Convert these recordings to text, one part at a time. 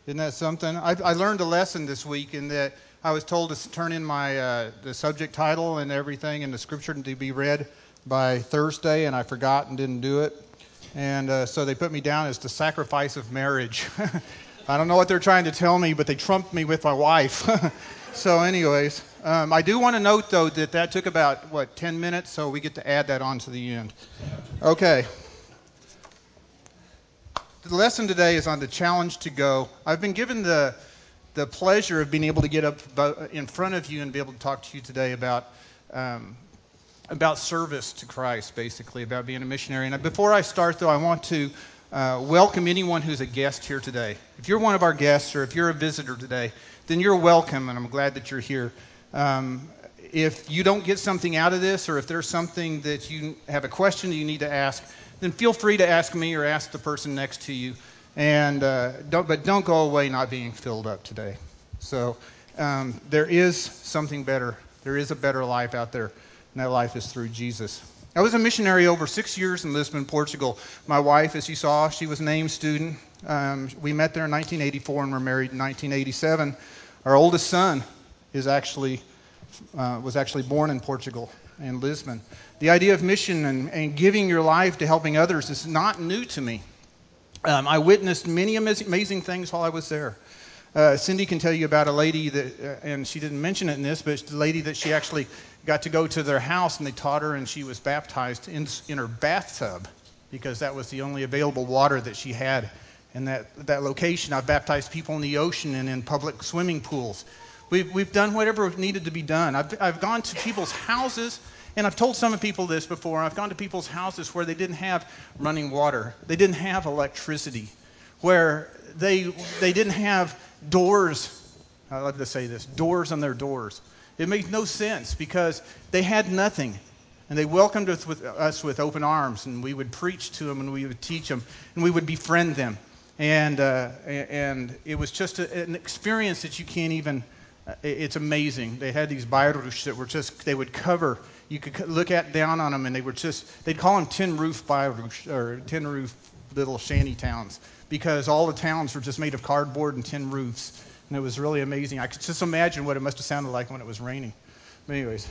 Isn't that something? I learned a lesson this week in that I was told to turn in my the subject title and everything in the scripture to be read by Thursday, and I forgot and didn't do it. And so they put me down as the sacrifice of marriage. I don't know what they're trying to tell me, but they trumped me with my wife. So anyways, I do want to note, though, that took about, 10 minutes, so we get to add that on to the end. Okay. The lesson today is on the challenge to go. I've been given the pleasure of being able to get up in front of you and be able to talk to you today about service to Christ, basically, about being a missionary. And before I start, though, I want to welcome anyone who's a guest here today. If you're one of our guests or if you're a visitor today, then you're welcome, and I'm glad that you're here. If you don't get something out of this, or if there's something that you have a question that you need to ask, then feel free to ask me or ask the person next to you. And don't go away not being filled up today. So there is something better. There is a better life out there, and that life is through Jesus. I was a missionary over 6 years in Lisbon, Portugal. My wife, as you saw, she was an AIM student. We met there in 1984 and were married in 1987. Our oldest son was actually born in Portugal, in Lisbon. The idea of mission and giving your life to helping others is not new to me. I witnessed many amazing things while I was there. Cindy can tell you about a lady that, and she didn't mention it in this, but the lady that she actually got to go to their house and they taught her, and she was baptized in her bathtub because that was the only available water that she had in that location. I've baptized people in the ocean and in public swimming pools. We've done whatever needed to be done. I've gone to people's houses, and I've told some people this before. I've gone to people's houses where they didn't have running water, they didn't have electricity, where they didn't have doors. I love to say this: doors on their doors. It made no sense because they had nothing, and they welcomed us with open arms, and we would preach to them, and we would teach them, and we would befriend them, and it was just an experience that you can't even. It's amazing. They had these bairros that were they would cover. You could look down on them, and they'd call them tin roof bairros, or tin roof little shanty towns, because all the towns were just made of cardboard and tin roofs, and it was really amazing. I could just imagine what it must have sounded like when it was raining. But anyways,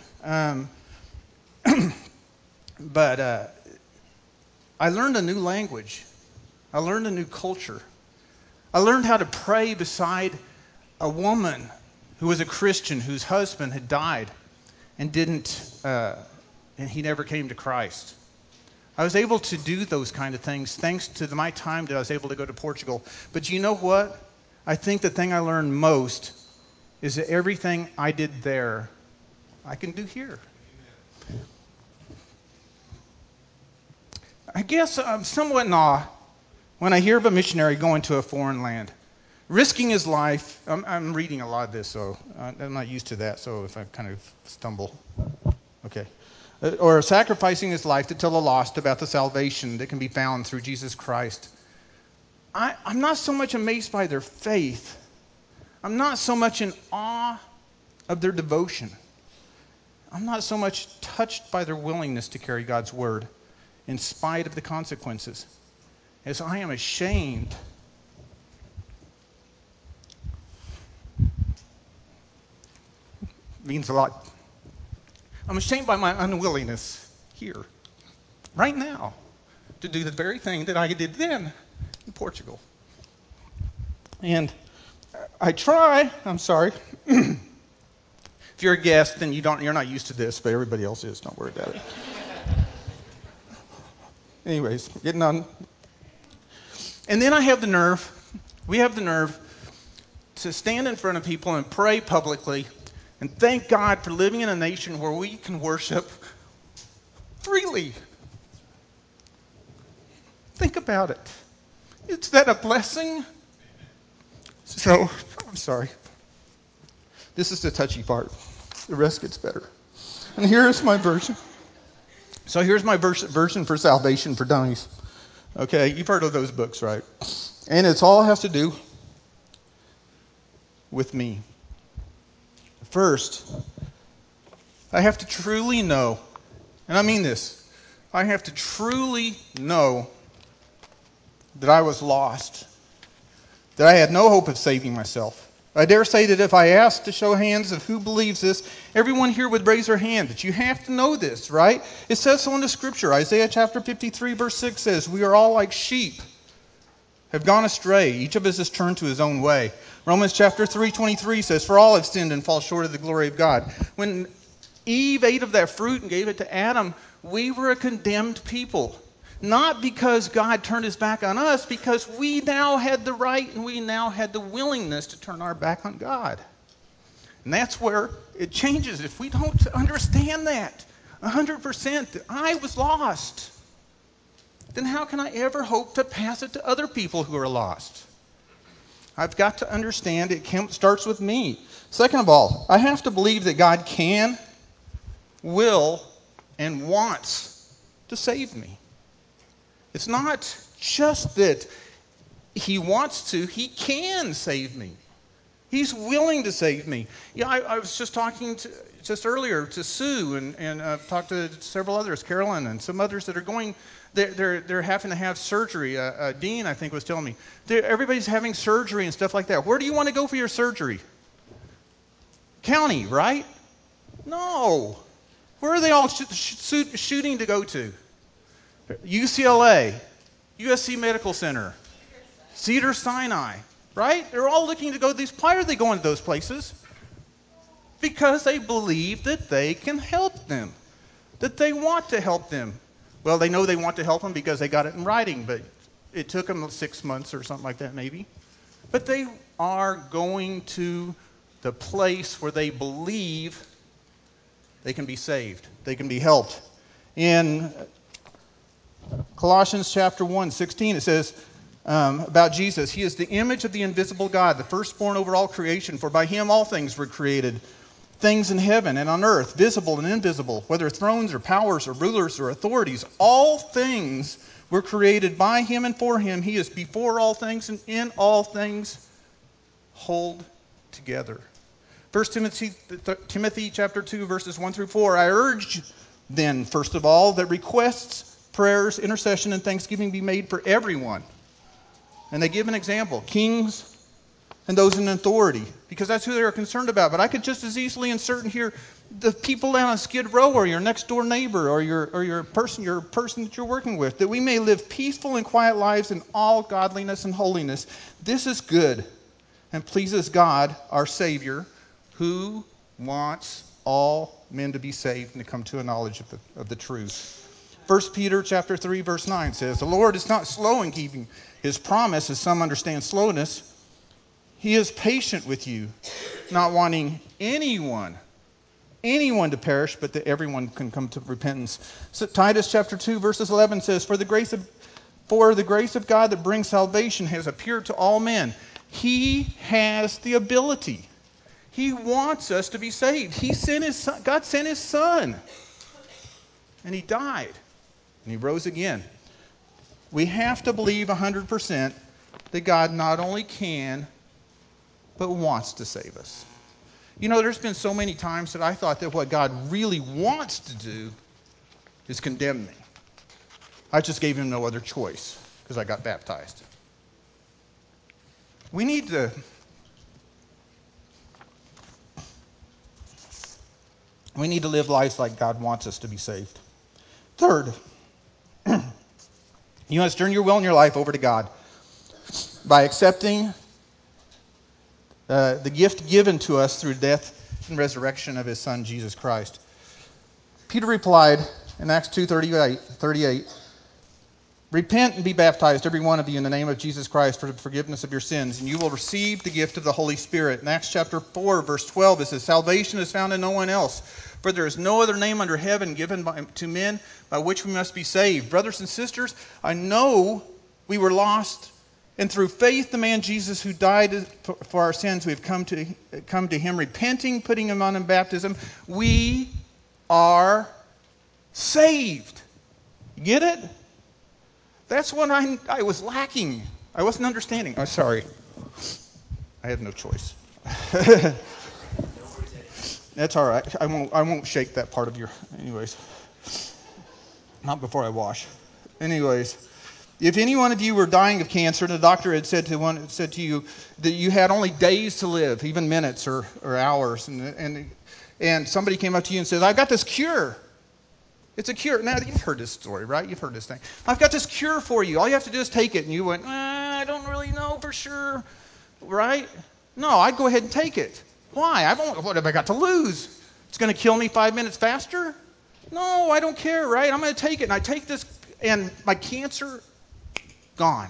I learned a new language. I learned a new culture. I learned how to pray beside a woman who was a Christian whose husband had died and and he never came to Christ. I was able to do those kind of things thanks to my time that I was able to go to Portugal. But you know what? I think the thing I learned most is that everything I did there, I can do here. I guess I'm somewhat in awe when I hear of a missionary going to a foreign land, risking his life. I'm reading a lot of this, so I'm not used to that, so if I kind of stumble. Okay. Or sacrificing his life to tell the lost about the salvation that can be found through Jesus Christ. I'm not so much amazed by their faith. I'm not so much in awe of their devotion. I'm not so much touched by their willingness to carry God's word in spite of the consequences, as I am ashamed means a lot. I'm ashamed by my unwillingness here, right now, to do the very thing that I did then in Portugal. And I try. I'm sorry. If you're a guest, then you're not used to this, but everybody else is. Don't worry about it. Anyways, getting on. And then we have the nerve to stand in front of people and pray publicly and thank God for living in a nation where we can worship freely. Think about it. Is that a blessing? So, I'm sorry. This is the touchy part. The rest gets better. And here's my version. So here's my version for Salvation for Dummies. Okay, you've heard of those books, right? And it's all has to do with me. First, I have to truly know, and I mean this, I have to truly know that I was lost that I had no hope of saving myself. I dare say that if I asked to show hands of who believes this, everyone here would raise their hand. That you have to know this, right? It says so in the Scripture. Isaiah chapter 53, verse 6 says, "We are all like sheep, have gone astray. Each of us has turned to his own way." Romans chapter 3:23 says, "For all have sinned and fall short of the glory of God." When Eve ate of that fruit and gave it to Adam, we were a condemned people. Not because God turned his back on us, because we now had the right and we now had the willingness to turn our back on God. And that's where it changes. If we don't understand that 100%, that I was lost, then how can I ever hope to pass it to other people who are lost? I've got to understand it starts with me. Second of all, I have to believe that God can, will, and wants to save me. It's not just that he wants to, he can save me. He's willing to save me. Yeah, I was just talking just earlier to Sue and I've talked to several others, Carolyn and some others that are going, they're having to have surgery. Dean, I think, was telling me. Everybody's having surgery and stuff like that. Where do you want to go for your surgery? County, right? No. Where are they all shooting to go to? UCLA, USC Medical Center, Cedars-Sinai, right? They're all looking to go to these. Why are they going to those places? Because they believe that they can help them, that they want to help them. Well, they know they want to help them because they got it in writing, but it took them 6 months or something like that maybe. But they are going to the place where they believe they can be saved, they can be helped. In Colossians chapter 1:16, it says about Jesus, "He is the image of the invisible God, the firstborn over all creation, for by him all things were created, things in heaven and on earth, visible and invisible, whether thrones or powers or rulers or authorities. All things were created by him and for him. He is before all things, and in all things hold together." 1 Timothy chapter 2, verses 1 through 4, "I urge then, first of all, that requests, prayers, intercession, and thanksgiving be made for everyone." And they give an example, kings and those in authority, because that's who they're concerned about. But I could just as easily insert in here the people down on Skid Row, or your next door neighbor, or your person that you're working with, that we may live peaceful and quiet lives in all godliness and holiness. This is good and pleases God, our Savior, who wants all men to be saved and to come to a knowledge of the truth. 1 Peter chapter 3, verse 9 says, "The Lord is not slow in keeping his promise, as some understand slowness. He is patient with you, not wanting anyone to perish, but that everyone can come to repentance." So Titus chapter 2, verses 11 says, For the grace of God that brings salvation has appeared to all men." He has the ability. He wants us to be saved. He sent his son. God sent his son. And he died. And he rose again. We have to believe 100% that God not only can, but wants to save us. You know, there's been so many times that I thought that what God really wants to do is condemn me. I just gave him no other choice because I got baptized. We need to live lives like God wants us to be saved. Third, you must turn your will and your life over to God by accepting the gift given to us through death and resurrection of his son, Jesus Christ. Peter replied in Acts 2:38, "Repent and be baptized, every one of you, in the name of Jesus Christ for the forgiveness of your sins, and you will receive the gift of the Holy Spirit." In Acts chapter 4, verse 12, it says, "Salvation is found in no one else, for there is no other name under heaven given to men by which we must be saved." Brothers and sisters, I know we were lost, and through faith, the man Jesus who died for our sins, we have come to him, repenting, putting him on in baptism. We are saved. Get it? That's what I was lacking. I wasn't understanding. I'm sorry. I had no choice. That's all right. I won't shake that part of your. Anyways, not before I wash. Anyways, If any one of you were dying of cancer, and the doctor had said to you that you had only days to live, even minutes or hours, and somebody came up to you and said, "I've got this cure. It's a cure." Now, you've heard this story, right? You've heard this thing. "I've got this cure for you. All you have to do is take it." And you went, "I don't really know for sure," right? No, I'd go ahead and take it. Why? What have I got to lose? It's going to kill me 5 minutes faster? No, I don't care, right? I'm going to take it. And I take this, and my cancer, gone.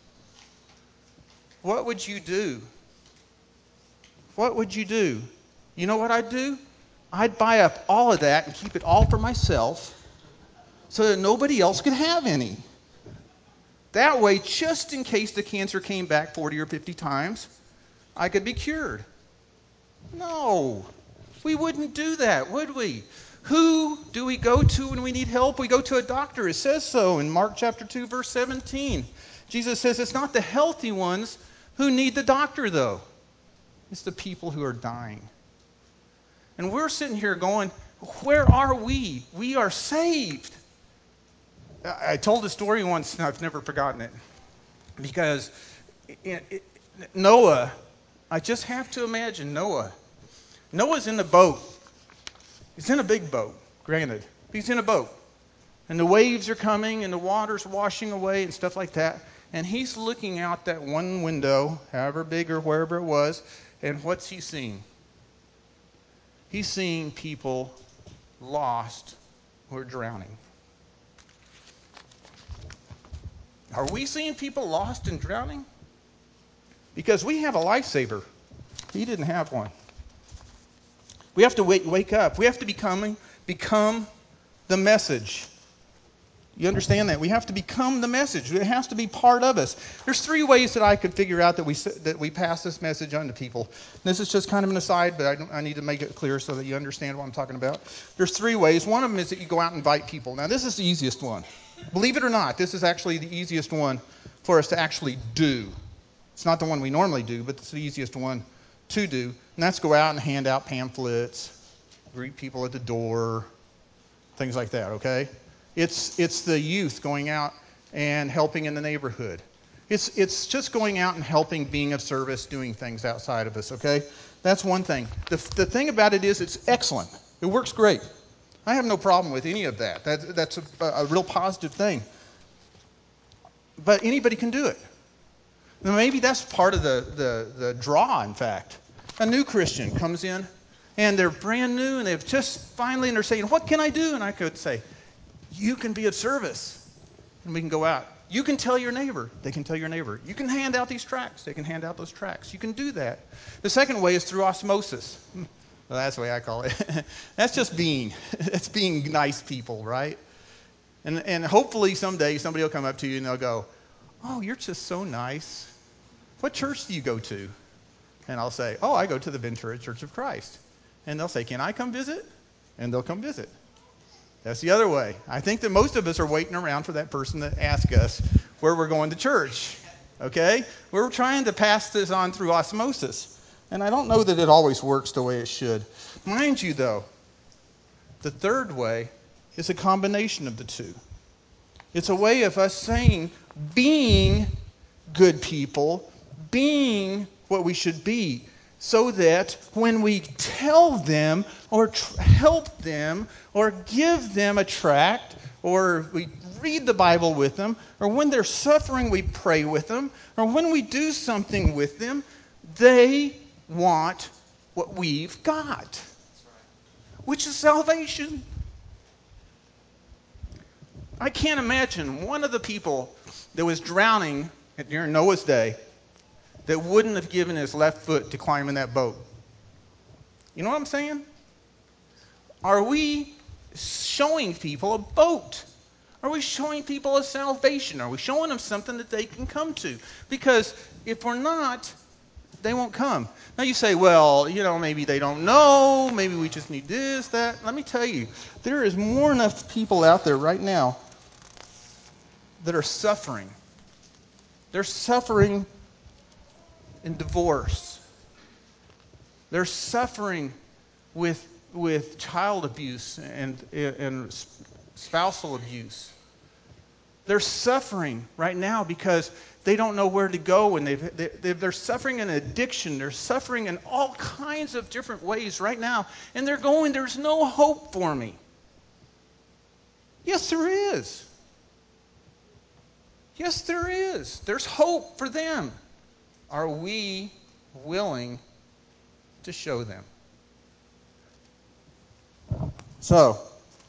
What would you do? What would you do? You know what I'd do? I'd buy up all of that and keep it all for myself so that nobody else could have any. That way, just in case the cancer came back 40 or 50 times, I could be cured. No, we wouldn't do that, would we? Who do we go to when we need help? We go to a doctor. It says so in Mark chapter 2, verse 17. Jesus says it's not the healthy ones who need the doctor, though. It's the people who are dying. And we're sitting here going, where are we? We are saved. I told a story once, and I've never forgotten it. Because Noah, I just have to imagine Noah. Noah's in the boat. He's in a big boat, granted. He's in a boat. And the waves are coming, and the water's washing away, and stuff like that. And he's looking out that one window, however big or wherever it was, and what's he seeing? He's seeing people lost who are drowning. Are we seeing people lost and drowning? Because we have a lifesaver. He didn't have one. We have to wake up. We have to become the message. You understand that? We have to become the message. It has to be part of us. There's 3 ways that I could figure out that we pass this message on to people. This is just kind of an aside, but I need to make it clear so that you understand what I'm talking about. There's 3 ways. One of them is that you go out and invite people. Now, this is the easiest one. Believe it or not, this is actually the easiest one for us to actually do. It's not the one we normally do, but it's the easiest one to do. And that's go out and hand out pamphlets, greet people at the door, things like that, okay? It's the youth going out and helping in the neighborhood. It's just going out and helping, being of service, doing things outside of us, okay? That's one thing. The thing about it is it's excellent. It works great. I have no problem with any of that. That's a real positive thing. But anybody can do it. Now maybe that's part of the draw, in fact. A new Christian comes in, and they're brand new, and they've just finally, and they're saying, "What can I do?" And I could say, "You can be of service." And we can go out. You can tell your neighbor. They can tell your neighbor. You can hand out these tracts. They can hand out those tracts. You can do that. The second way is through osmosis. Well, that's the way I call it. That's just being. That's being nice people, right? And hopefully someday somebody will come up to you and they'll go, "Oh, you're just so nice. What church do you go to?" And I'll say, "Oh, I go to the Ventura Church of Christ." And they'll say, "Can I come visit?" And they'll come visit. That's the other way. I think that most of us are waiting around for that person to ask us where we're going to church. Okay? We're trying to pass this on through osmosis. And I don't know that it always works the way it should. Mind you, though, the third way is a combination of the two. It's a way of us saying, being good people, being what we should be, so that when we tell them or help them or give them a tract or we read the Bible with them or when they're suffering we pray with them or when we do something with them, they want what we've got, which is salvation. I can't imagine one of the people that was drowning during Noah's day that wouldn't have given his left foot to climb in that boat. You know what I'm saying? Are we showing people a boat? Are we showing people a salvation? Are we showing them something that they can come to? Because if we're not, they won't come. Now you say, well, maybe they don't know. Maybe we just need this, that. Let me tell you, there is more than enough people out there right now that are suffering. They're suffering in divorce. They're suffering with child abuse and spousal abuse. They're suffering right now because they don't know where to go, and they're suffering in addiction. They're suffering in all kinds of different ways right now. And they're going, there's no hope for me. Yes, there is. Yes, there is. There's hope for them. Are we willing to show them? So,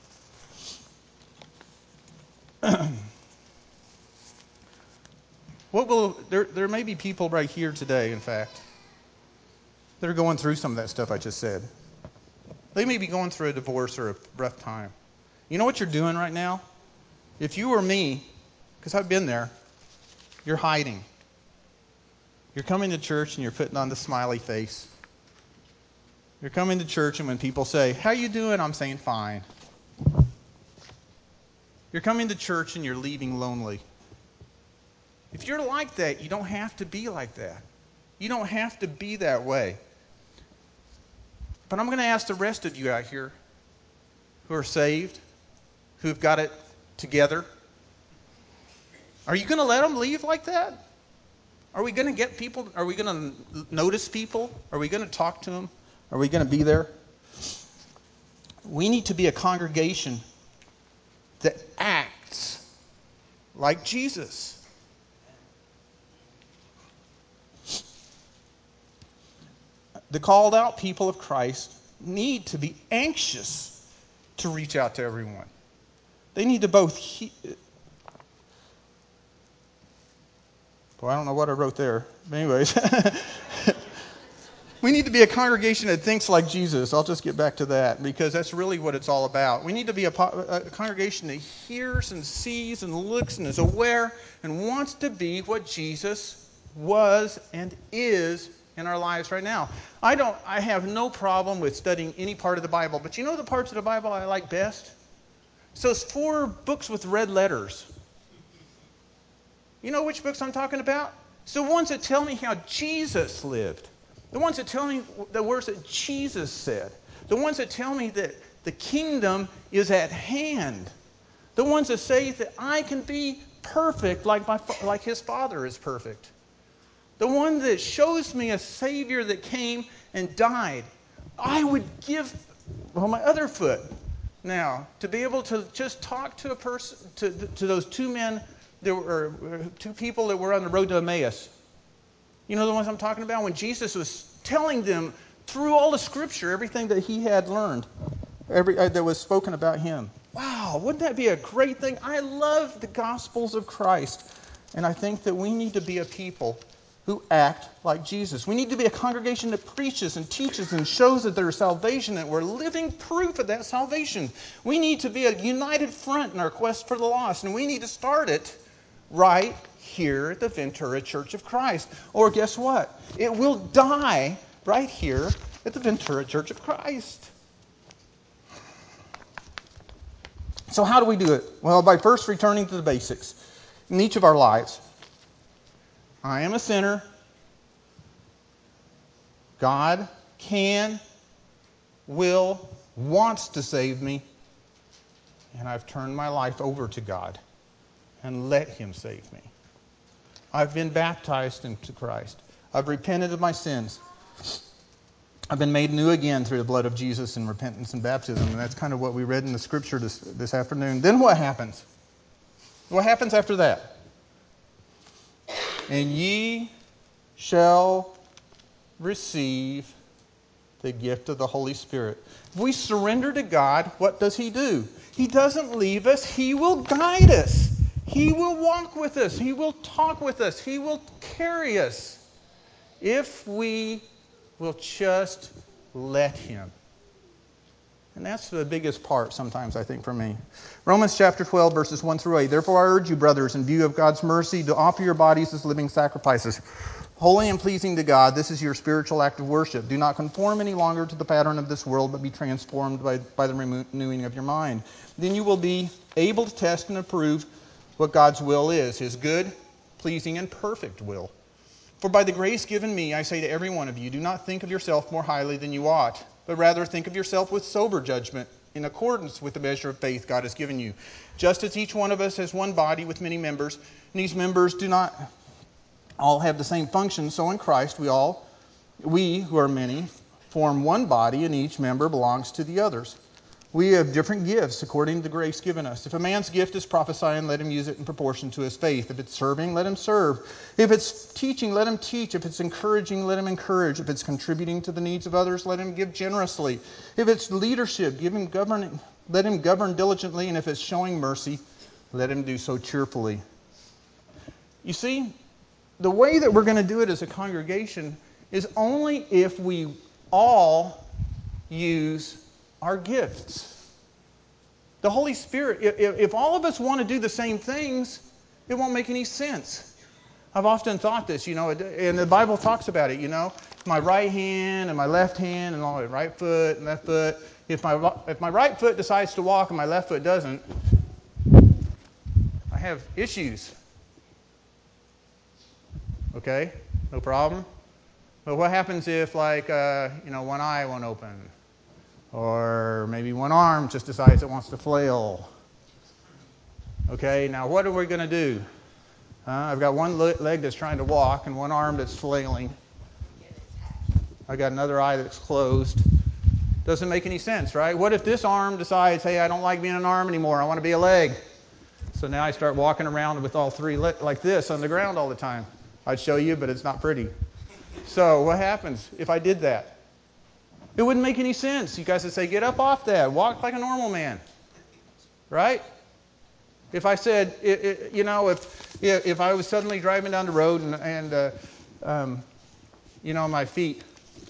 there may be people right here today, in fact, that are going through some of that stuff I just said. They may be going through a divorce or a rough time. You know what you're doing right now? If you were me, because I've been there, you're hiding. You're coming to church and you're putting on the smiley face. You're coming to church and when people say, "How you doing?" I'm saying, "Fine." You're coming to church and you're leaving lonely. If you're like that, you don't have to be like that. You don't have to be that way. But I'm going to ask the rest of you out here who are saved, who've got it together, are you going to let them leave like that? Are we going to get people? Are we going to notice people? Are we going to talk to them? Are we going to be there? We need to be a congregation that acts like Jesus. The called out people of Christ need to be anxious to reach out to everyone. They need to both I don't know what I wrote there. But anyways, we need to be a congregation that thinks like Jesus. I'll just get back to that because that's really what it's all about. We need to be a congregation that hears and sees and looks and is aware and wants to be what Jesus was and is in our lives right now. I have no problem with studying any part of the Bible, but you know the parts of the Bible I like best? It's those 4 books with red letters. You know which books I'm talking about? It's the ones that tell me how Jesus lived. The ones that tell me the words that Jesus said. The ones that tell me that the kingdom is at hand. The ones that say that I can be perfect like his Father is perfect. The one that shows me a Savior that came and died. I would give my other foot now to be able to just talk to a person, to those 2 men, there were 2 people that were on the road to Emmaus. You know the ones I'm talking about? When Jesus was telling them through all the Scripture everything that he had learned, that was spoken about him. Wow, wouldn't that be a great thing? I love the Gospels of Christ, and I think that we need to be a people who act like Jesus. We need to be a congregation that preaches and teaches and shows that there is salvation, and we're living proof of that salvation. We need to be a united front in our quest for the lost, and we need to start it right here at the Ventura Church of Christ. Or guess what? It will die right here at the Ventura Church of Christ. So how do we do it? Well, by first returning to the basics in each of our lives. I am a sinner. God can, will, wants to save me. And I've turned my life over to God and let him save me. I've been baptized into Christ. I've repented of my sins. I've been made new again through the blood of Jesus in repentance and baptism. And that's kind of what we read in the Scripture this afternoon. Then what happens? What happens after that? And ye shall receive the gift of the Holy Spirit. If we surrender to God, what does he do? He doesn't leave us. He will guide us. He will walk with us. He will talk with us. He will carry us if we will just let him. And that's the biggest part sometimes, I think, for me. Romans chapter 12, verses 1 through 8. Therefore I urge you, brothers, in view of God's mercy, to offer your bodies as living sacrifices, holy and pleasing to God. This is your spiritual act of worship. Do not conform any longer to the pattern of this world, but be transformed by the renewing of your mind. Then you will be able to test and approve what God's will is, his good, pleasing, and perfect will. For by the grace given me, I say to every one of you, do not think of yourself more highly than you ought, but rather think of yourself with sober judgment in accordance with the measure of faith God has given you. Just as each one of us has one body with many members, and these members do not all have the same function, so in Christ we who are many, form one body, and each member belongs to the others. We have different gifts according to the grace given us. If a man's gift is prophesying, let him use it in proportion to his faith. If it's serving, let him serve. If it's teaching, let him teach. If it's encouraging, let him encourage. If it's contributing to the needs of others, let him give generously. If it's leadership, let him govern diligently. And if it's showing mercy, let him do so cheerfully. You see, the way that we're going to do it as a congregation is only if we all use our gifts. The Holy Spirit, if all of us want to do the same things, it won't make any sense. I've often thought this, and the Bible talks about it, my right hand and my left hand and all my right foot and left foot. If my right foot decides to walk and my left foot doesn't, I have issues. Okay, no problem. But what happens if, one eye won't open? Or maybe one arm just decides it wants to flail. Okay, now what are we going to do? I've got one leg that's trying to walk and one arm that's flailing. I've got another eye that's closed. Doesn't make any sense, right? What if this arm decides, hey, I don't like being an arm anymore. I want to be a leg. So now I start walking around with all three like this on the ground all the time. I'd show you, but it's not pretty. So what happens if I did that? It wouldn't make any sense. You guys would say, get up off that. Walk like a normal man. Right? If I said, if I was suddenly driving down the road and my feet,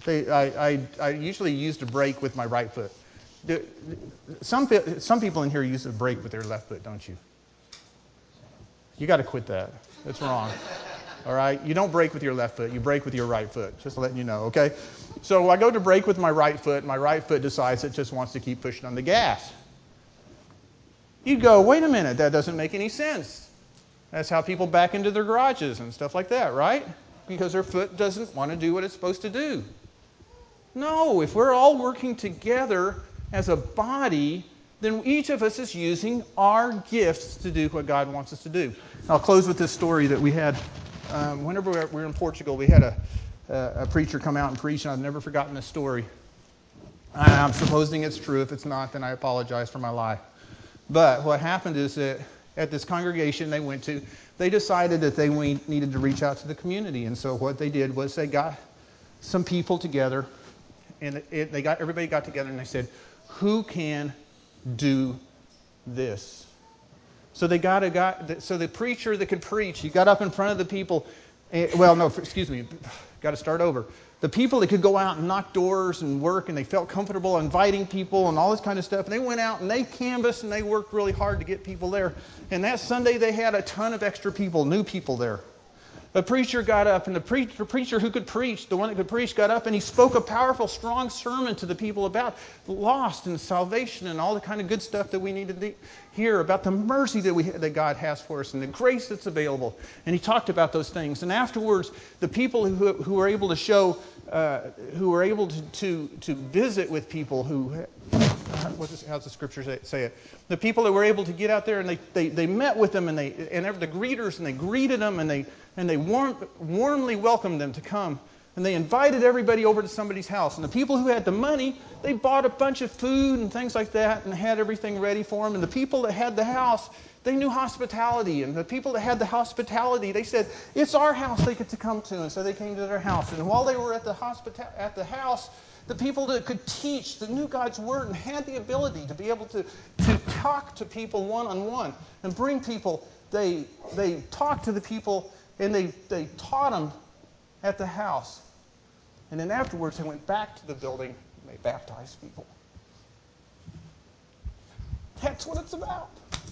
I usually used a brake with my right foot. Some people in here use a brake with their left foot, don't you? You got to quit that. That's wrong. All right? You don't brake with your left foot. You brake with your right foot. Just letting you know, okay? So I go to brake with my right foot, and my right foot decides it just wants to keep pushing on the gas. You go, wait a minute, that doesn't make any sense. That's how people back into their garages and stuff like that, right? Because their foot doesn't want to do what it's supposed to do. No, if we're all working together as a body, then each of us is using our gifts to do what God wants us to do. I'll close with this story that we had. Whenever we were in Portugal, we had a preacher come out and preach, and I've never forgotten this story. I'm supposing it's true. If it's not, then I apologize for my lie. But what happened is that at this congregation they went to, they decided that they needed to reach out to the community. And so what they did was they got some people together, and everybody got together and they said, who can do this? So they got a guy. So the preacher that could preach, he got up in front of the people. Got to start over. The people that could go out and knock doors and work, and they felt comfortable inviting people and all this kind of stuff. And they went out and they canvassed and they worked really hard to get people there. And that Sunday they had a ton of extra people, new people there. The preacher got up, and the preacher who could preach, the one that could preach, got up and he spoke a powerful, strong sermon to the people about lost and salvation and all the kind of good stuff that we need to hear about the mercy that God has for us and the grace that's available. And he talked about those things. And afterwards, the people who were able to show, who were able to visit with people who. How's the scripture say it? The people that were able to get out there and they met with them and the greeters and they greeted them and they warmly welcomed them to come. And they invited everybody over to somebody's house. And the people who had the money, they bought a bunch of food and things like that and had everything ready for them. And the people that had the house, they knew hospitality. And the people that had the hospitality, they said, it's our house they get to come to. And so they came to their house. And while they were at the house, the people that could teach, that knew God's Word and had the ability to be able to talk to people one-on-one and bring people, they talked to the people and they taught them at the house. And then afterwards they went back to the building and they baptized people. That's what it's about.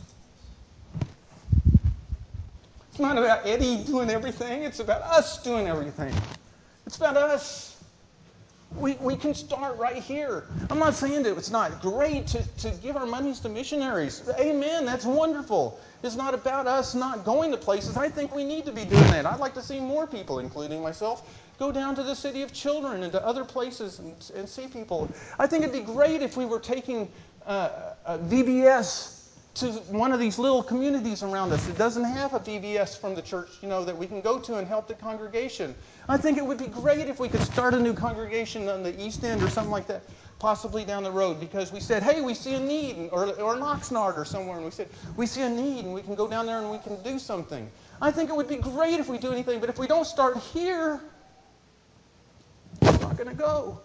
It's not about Eddie doing everything. It's about us doing everything. It's about us. We can start right here. I'm not saying that it's not great to give our monies to missionaries. Amen, that's wonderful. It's not about us not going to places. I think we need to be doing that. I'd like to see more people, including myself, go down to the City of Children and to other places and see people. I think it'd be great if we were taking VBS to one of these little communities around us that doesn't have a VBS from the church, that we can go to and help the congregation. I think it would be great if we could start a new congregation on the East End or something like that, possibly down the road, because we said, hey, we see a need, or in Oxnard or somewhere, and we said, we see a need, and we can go down there and we can do something. I think it would be great if we do anything, but if we don't start here, it's not going to go.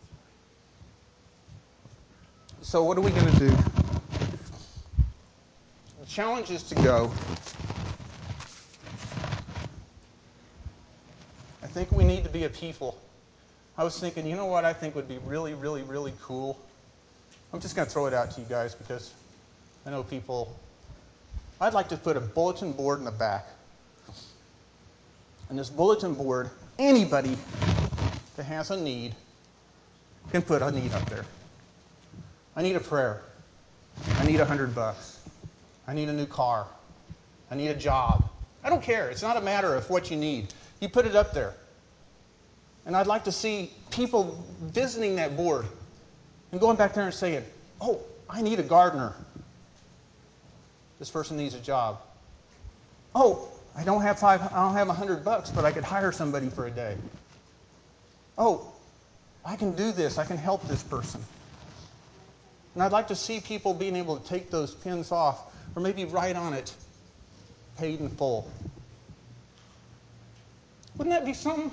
So what are we going to do? The challenge is to go. I think we need to be a people. I was thinking, you know what I think would be really, really, really cool? I'm just going to throw it out to you guys because I know people. I'd like to put a bulletin board in the back. And this bulletin board, anybody that has a need can put a need up there. I need a prayer. I need $100. I need a new car. I need a job. I don't care. It's not a matter of what you need. You put it up there. And I'd like to see people visiting that board and going back there and saying, oh, I need a gardener. This person needs a job. Oh, I don't have $100, but I could hire somebody for a day. Oh, I can do this. I can help this person. And I'd like to see people being able to take those pins off or maybe write on it, paid in full. Wouldn't that be something?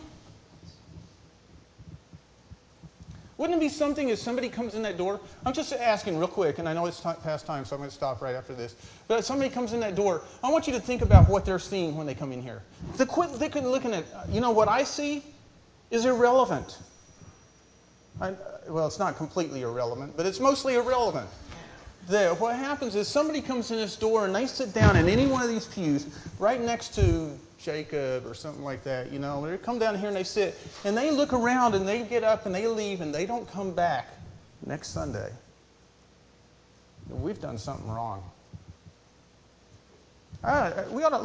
Wouldn't it be something if somebody comes in that door? I'm just asking real quick, and I know it's past time, so I'm going to stop right after this. But if somebody comes in that door, I want you to think about what they're seeing when they come in here. They quit looking at, what I see is irrelevant. Well, it's not completely irrelevant, but it's mostly irrelevant. What happens is somebody comes in this door and they sit down in any one of these pews right next to Jacob or something like that, They come down here and they sit and they look around and they get up and they leave and they don't come back next Sunday. We've done something wrong. We ought to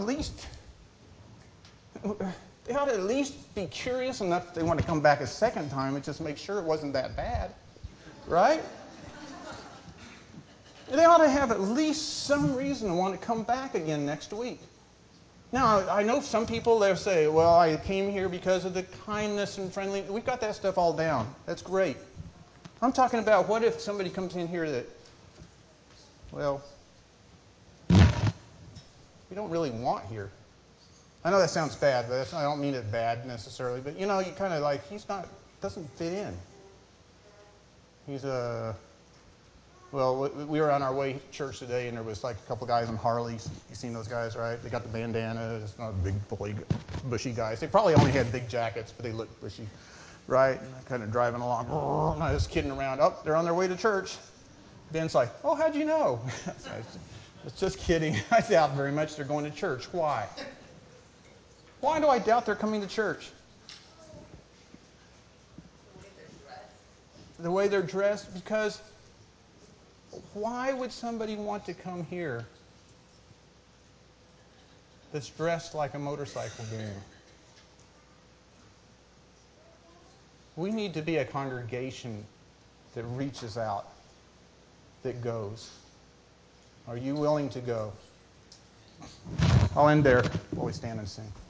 at least be curious enough if they want to come back a second time and just make sure it wasn't that bad, right? They ought to have at least some reason to want to come back again next week. Now, I know some people, they'll say, well, I came here because of the kindness and friendliness. We've got that stuff all down. That's great. I'm talking about what if somebody comes in here that, well, we don't really want here. I know that sounds bad, but I don't mean it bad necessarily. But, you kind of like, doesn't fit in. He's Well, we were on our way to church today, and there was like a couple guys on Harleys. You've seen those guys, right? They got the bandana. It's not big, bushy guys. They probably only had big jackets, but they looked bushy, right? And kind of driving along. I was kidding around. Oh, they're on their way to church. Ben's like, oh, how'd you know? I was just kidding. I doubt very much they're going to church. Why? Why do I doubt they're coming to church? The way they're dressed? Because why would somebody want to come here that's dressed like a motorcycle gang? We need to be a congregation that reaches out, that goes. Are you willing to go? I'll end there while we stand and sing.